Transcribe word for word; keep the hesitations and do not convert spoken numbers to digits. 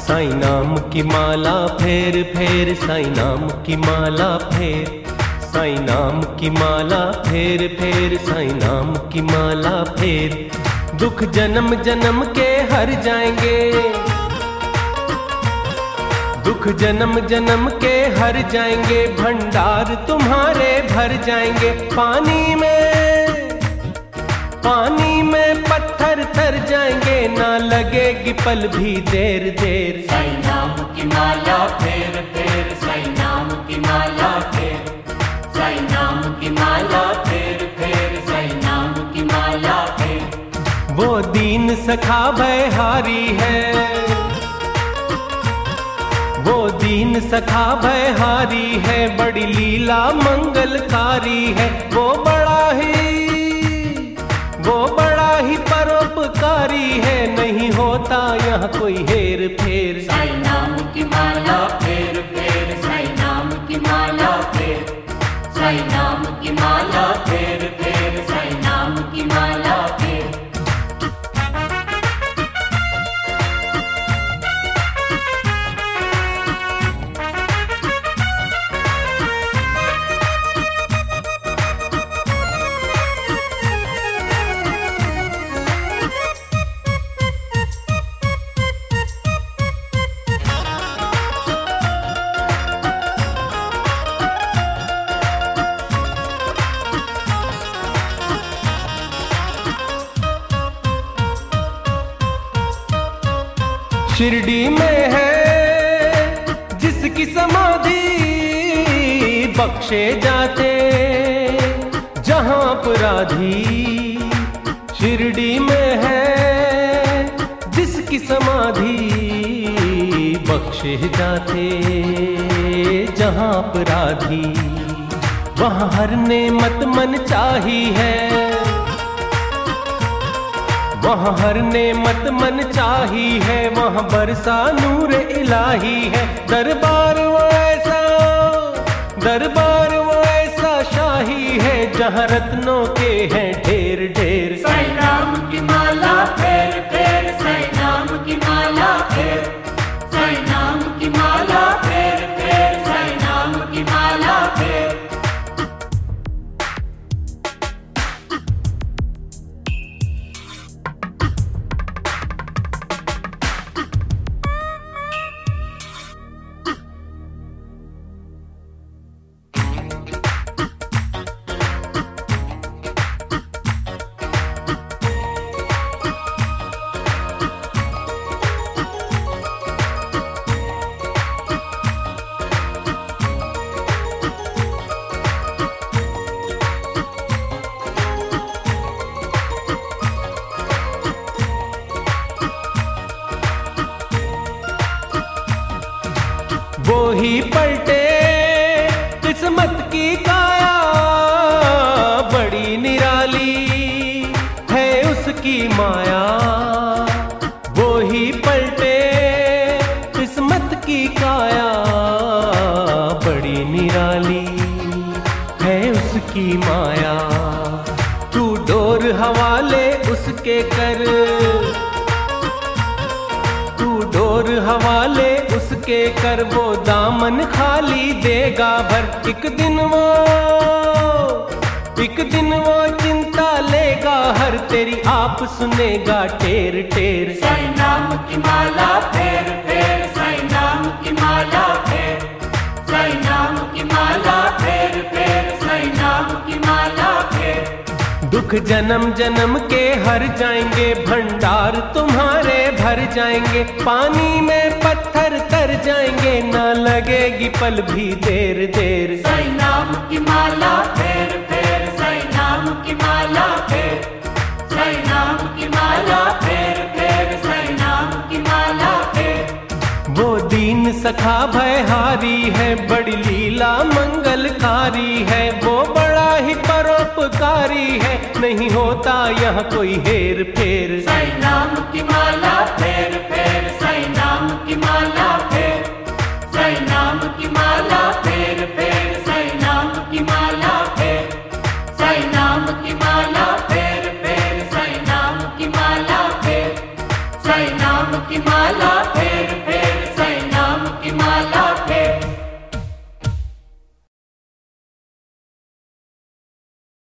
साईं नाम की माला फेर फेर, साईं नाम की माला फेर, साईं नाम की माला फेर फेर, साईं नाम की माला फेर। दुख जन्म जन्म के हर जाएंगे, दुख जन्म जन्म के हर जाएंगे, भंडार तुम्हारे भर जाएंगे। पानी में पानी में पत्थर तर जाएंगे, ना लगेगी पल भी देर देर। साईं नाम की माला फेर फेर, साईं नाम की माला फेर, साईं नाम की माला फेर फेर, साईं नाम की माला फेर। वो दीन सखा भयहारी है, वो दीन सखा भयहारी है, बड़ी लीला मंगलकारी है। वो बड़ा ही वो बड़ा ही परोपकारी है, नहीं होता यहाँ कोई हेर फेर। साईं नाम की माला फेर फेर, साईं नाम की माला फेर, साईं नाम की माला फेर फेर, साईं नाम की माला फेर। शिरडी में है जिसकी समाधि, बख्शे जाते जहां अपराधी। शिरडी में है जिसकी समाधि, बख्शे जाते जहां अपराधी। वहां हर नेमत मन चाही है, वहाँ हर नेमत मन चाही है, वहाँ बरसा नूर इलाही है। दरबार वो ऐसा दरबार वो ऐसा शाही है, जहाँ रत्नों के हैं ढेर ढेर। साईं नाम की माला फेर फेर, साईं नाम की माला फेर, साईं नाम की माला फेर फेर, साईं नाम की माला फेर। वो ही पलटे किस्मत की काया, बड़ी निराली है उसकी माया। वो ही पलटे किस्मत की काया, बड़ी निराली है उसकी माया। तू डोर हवाले उसके कर, तू डोर हवाले उसके कर, वो दामन खाली देगा भर। एक दिन वो एक दिन वो चिंता लेगा हर, तेरी आप सुनेगा टेर टेर। साईं नाम की माला फेर फेर, साईं नाम की माला फेर, साईं नाम की माला फेर फेर, साईं नाम की माला फेर। दुख जन्म जन्म के हर जाएंगे, भंडार तुम्हारे भर जाएंगे। पानी में पत्थर तर जाएंगे, ना लगेगी पल भी देर देर। साईं नाम की माला फेर फेर, साईं नाम की माला फेर, साईं नाम की माला फेर फेर, साईं नाम की माला फेर। वो दीन सखा भयहारी है, बड़ी लीला मंगलकारी है। वो बड़ा ही परोपकारी है, नहीं होता यहाँ कोई हेर फेर। साईं नाम की माला फेर फेर, साईं नाम की माला फेर, साईं नाम की माला फेर फेर,